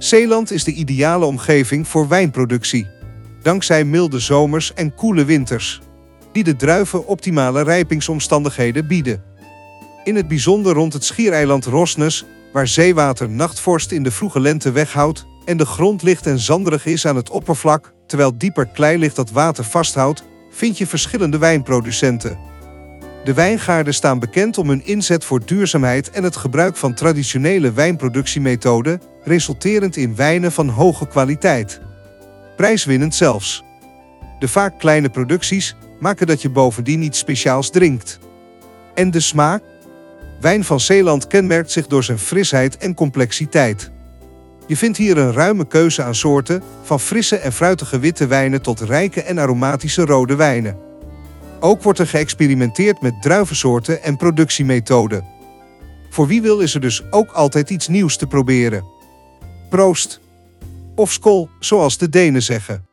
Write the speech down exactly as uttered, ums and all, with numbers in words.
Zeeland is de ideale omgeving voor wijnproductie. Dankzij milde zomers en koele winters, die de druiven optimale rijpingsomstandigheden bieden. In het bijzonder rond het schiereiland Rosnes, waar zeewater nachtvorst in de vroege lente weghoudt en de grond licht en zanderig is aan het oppervlak, terwijl dieper klei ligt dat water vasthoudt, vind je verschillende wijnproducenten. De wijngaarden staan bekend om hun inzet voor duurzaamheid en het gebruik van traditionele wijnproductiemethoden, resulterend in wijnen van hoge kwaliteit. Prijswinnend zelfs. De vaak kleine producties maken dat je bovendien iets speciaals drinkt. En de smaak? Wijn van Zeeland kenmerkt zich door zijn frisheid en complexiteit. Je vindt hier een ruime keuze aan soorten, van frisse en fruitige witte wijnen tot rijke en aromatische rode wijnen. Ook wordt er geëxperimenteerd met druivensoorten en productiemethoden. Voor wie wil is er dus ook altijd iets nieuws te proberen. Proost! Of skål, zoals de Denen zeggen.